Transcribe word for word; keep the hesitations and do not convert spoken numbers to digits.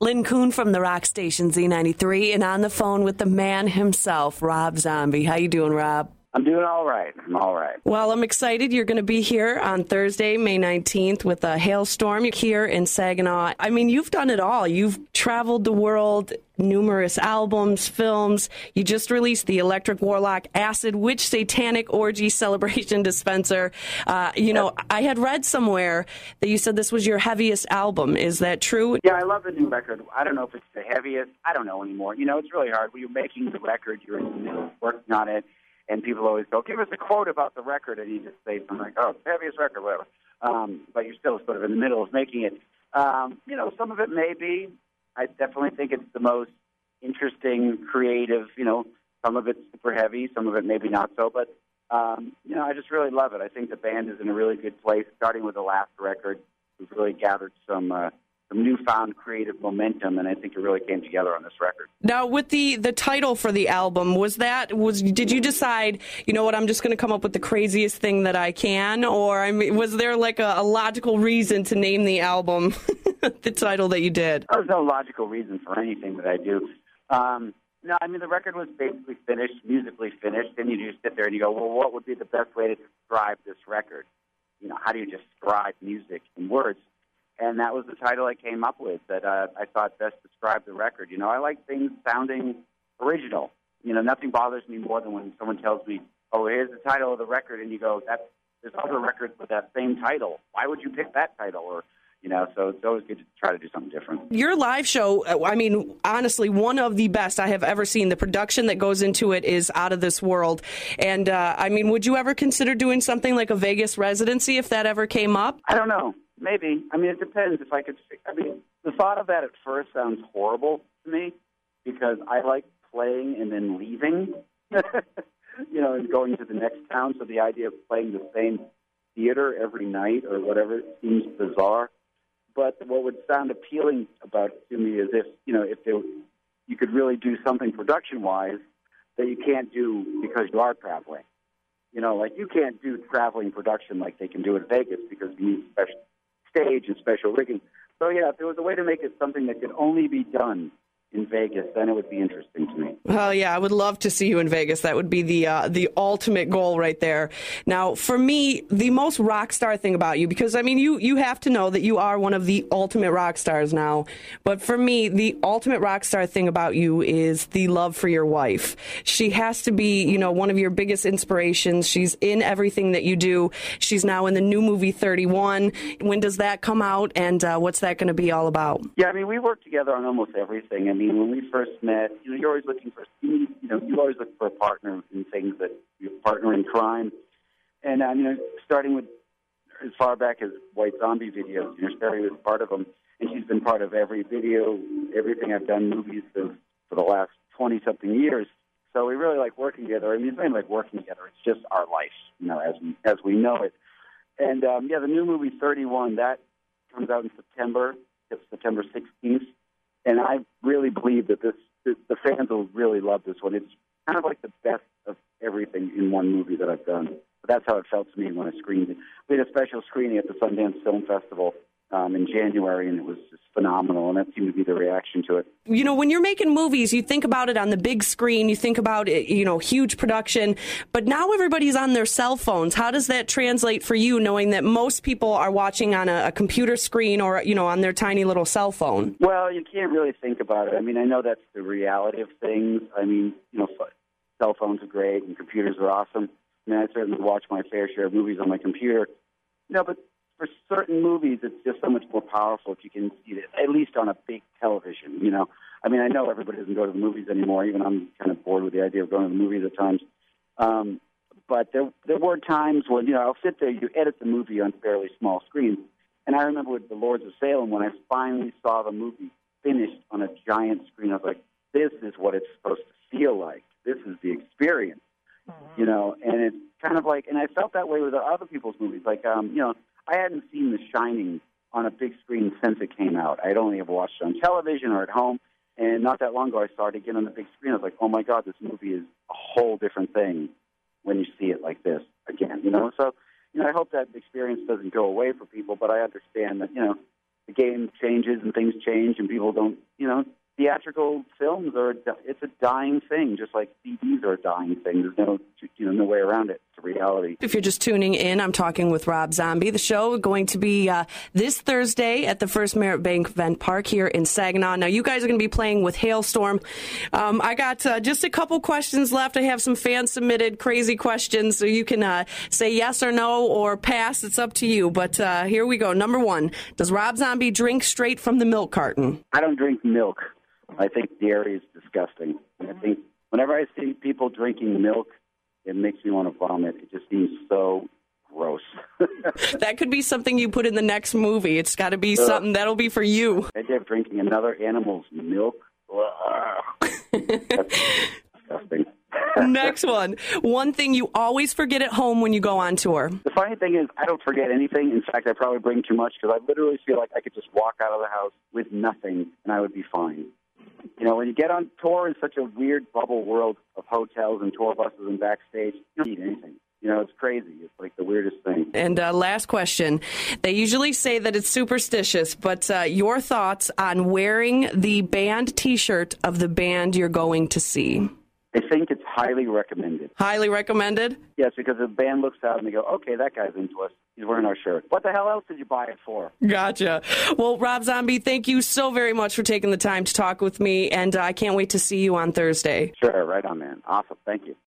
Lynn Kuhn from the rock station Z ninety-three, and on the phone with the man himself, Rob Zombie. How you doing, Rob? I'm doing all right. I'm all right. Well, I'm excited. You're going to be here on Thursday, May nineteenth, with a Hailstorm here in Saginaw. I mean, you've done it all. You've traveled the world, numerous albums, films. You just released the Electric Warlock Acid Witch Satanic Orgy Celebration Dispenser. Uh, you know, I had read somewhere that you said this was your heaviest album. Is that true? Yeah, I love the new record. I don't know if it's the heaviest. I don't know anymore. You know, it's really hard. When you're making the record, you're in the middle, working on it. And people always go, give us a quote about the record, and you just say something like, oh, heaviest record, whatever. Um, but you're still sort of in the middle of making it. Um, you know, some of it may be. I definitely think it's the most interesting, creative, you know, some of it's super heavy, some of it maybe not so. But, um, you know, I just really love it. I think the band is in a really good place, starting with the last record. We've really gathered some uh, some newfound creative momentum, and I think it really came together on this record. Now, with the, the title for the album, was that was did you decide, you know what, I'm just going to come up with the craziest thing that I can, or I mean, was there like a, a logical reason to name the album the title that you did? There's no logical reason for anything that I do. Um, no, I mean, the record was basically finished, musically finished, and you just sit there and you go, well, what would be the best way to describe this record? You know, how do you describe music in words? And that was the title I came up with that uh, I thought best described the record. You know, I like things sounding original. You know, nothing bothers me more than when someone tells me, oh, here's the title of the record, and you go, that's, there's other records with that same title. Why would you pick that title? Or, you know, so it's always good to try to do something different. Your live show, I mean, honestly, one of the best I have ever seen. The production that goes into it is out of this world. And, uh, I mean, would you ever consider doing something like a Vegas residency if that ever came up? I don't know. Maybe. I mean, it depends. If I could, I mean, the thought of that at first sounds horrible to me because I like playing and then leaving, you know, and going to the next town. So the idea of playing the same theater every night or whatever seems bizarre. But what would sound appealing about it to me is if, you know, if there, you could really do something production-wise that you can't do because you are traveling. You know, like you can't do traveling production like they can do in Vegas because you need special stage and special rigging. So, yeah, if there was a way to make it something that could only be done in Vegas, then it would be interesting to me. Oh, yeah, I would love to see you in Vegas. That would be the uh, the ultimate goal right there. Now, for me, the most rock star thing about you, because, I mean, you, you have to know that you are one of the ultimate rock stars now. But for me, the ultimate rock star thing about you is the love for your wife. She has to be, you know, one of your biggest inspirations. She's in everything that you do. She's now in the new movie thirty-one. When does that come out, and uh, what's that going to be all about? Yeah, I mean, we work together on almost everything. I mean, when we first met, you know, you're always looking for, you know, you always look for a partner in things that you partner in crime. And, um, you know, starting with as far back as White Zombie videos, you know, Sherry was part of them, and she's been part of every video, everything I've done, movies for, for the last twenty-something years. So we really like working together. I mean, it's not even like working together. It's just our life, you know, as we, as we know it. And, um, yeah, the new movie thirty-one, that comes out in September. It's September sixteenth. And I really believe that this, the, the fans will really love this one. It's kind of like the best of everything in one movie that I've done. But that's how it felt to me when I screened it. We had a special screening at the Sundance Film Festival um, in January, and it was just phenomenal, and that seemed to be the reaction to it. You know, when you're making movies, you think about it on the big screen, you think about it, you know, huge production, but now everybody's on their cell phones. How does that translate for you, knowing that most people are watching on a, a computer screen or, you know, on their tiny little cell phone? Well, you can't really think about it. I mean, I know that's the reality of things. I mean, you know, cell phones are great and computers are awesome. I mean, I certainly watch my fair share of movies on my computer. You know, but for certain movies, it's just so much more powerful if you can see it, at least on a big television, you know. I mean, I know everybody doesn't go to the movies anymore. Even I'm kind of bored with the idea of going to the movies at times. Um, but there there were times when, you know, I'll sit there, you edit the movie on fairly small screens. And I remember with The Lords of Salem, when I finally saw the movie finished on a giant screen, I was like, this is what it's supposed to feel like. This is the experience, mm-hmm. you know. And it's kind of like, and I felt that way with other people's movies. Like, um, you know, I hadn't seen The Shining on a big screen since it came out. I'd only ever watched it on television or at home. And not that long ago, I saw it again on the big screen. I was like, oh, my God, this movie is a whole different thing when you see it like this again, you know. So, you know, I hope that experience doesn't go away for people, but I understand that, you know, the game changes and things change and people don't, you know, theatrical films are, it's a dying thing, just like C Ds are a dying thing. There's no, you know, no way around it. It's a reality. If you're just tuning in, I'm talking with Rob Zombie. The show is going to be uh, this Thursday at the First Merit Bank Event Park here in Saginaw. Now, you guys are going to be playing with Hailstorm. Um, I got uh, just a couple questions left. I have some fan-submitted crazy questions, so you can uh, say yes or no or pass. It's up to you. But uh, here we go. Number one, does Rob Zombie drink straight from the milk carton? I don't drink milk. I think dairy is disgusting. I think whenever I see people drinking milk, it makes me want to vomit. It just seems so gross. That could be something you put in the next movie. It's got to be uh, something that'll be for you. I did drinking another animal's milk. That's disgusting. Next one. One thing you always forget at home when you go on tour. The funny thing is, I don't forget anything. In fact, I probably bring too much because I literally feel like I could just walk out of the house with nothing and I would be fine. You know, when you get on tour in such a weird bubble world of hotels and tour buses and backstage, you don't need anything. You know, it's crazy. It's like the weirdest thing. And uh, last question. They usually say that it's superstitious, but uh, your thoughts on wearing the band T-shirt of the band you're going to see? I think it's highly recommended. Highly recommended? Yes, because the band looks out and they go, okay, that guy's into us. He's wearing our shirt. What the hell else did you buy it for? Gotcha. Well, Rob Zombie, thank you so very much for taking the time to talk with me, and uh, I can't wait to see you on Thursday. Sure, right on, man. Awesome. Thank you.